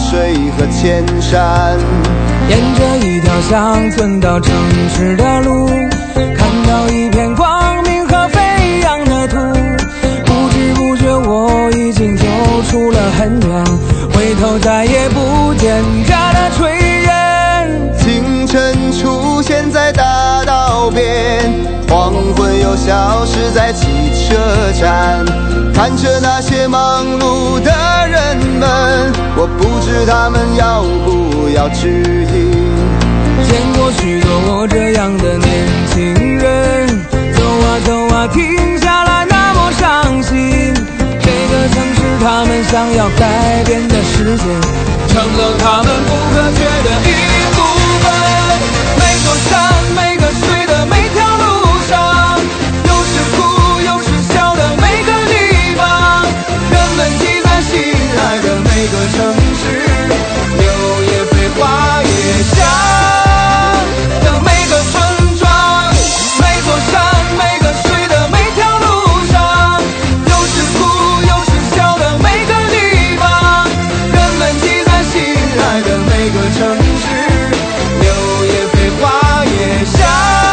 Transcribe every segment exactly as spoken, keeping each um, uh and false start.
水和千山。 沿着一条乡村到城市的路，看到一片光明和飞扬的土，不知不觉我已经走出了很远，回头再也不见家的炊烟。 清晨出现在大道边，黄昏又消失在汽车站，看着那些忙碌的人们，我不知他们要不要指引。 见过许多我这样的年轻人，走啊走啊停下来那么伤心，这个城市他们想要改变的世界，成了他们不可缺的一部分。每座山每个水的每条路上，有时哭有时笑的每个地方，人们记在心爱的每个城市，柳叶飞花叶香的每个村庄，每座山每个水的每条路上，有时哭有时笑的每个地方，人们记在心爱的每个城市，柳叶飞花叶香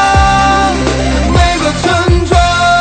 每个村庄。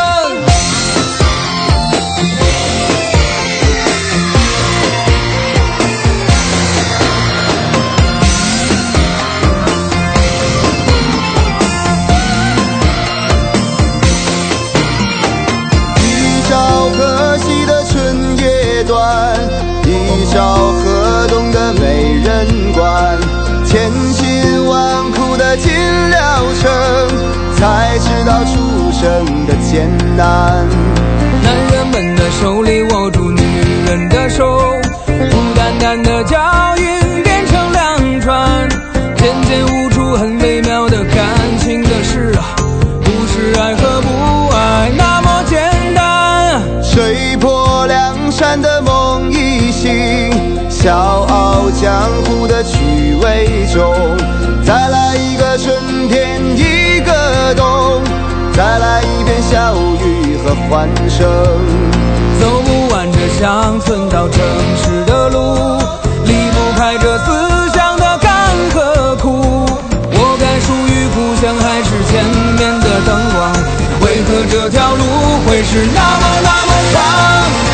一朝河西的春夜短，一朝河东的美人关，千辛万苦的进了城，才知道出生的艰难。 男人们的手里握住女人的手，孤单单的脚印变成两船，渐渐悟出很微妙的感情的事啊，不是爱和不爱那么简单。 水泊梁山的梦已醒，笑傲江湖的趣味中，再来一个春天一个冬，再来一片笑语和欢声。 走不完这乡村到城市的路，离不开这思乡的甘和苦。我该属于故乡还是前面的灯光？为何这条路会是那么那么长？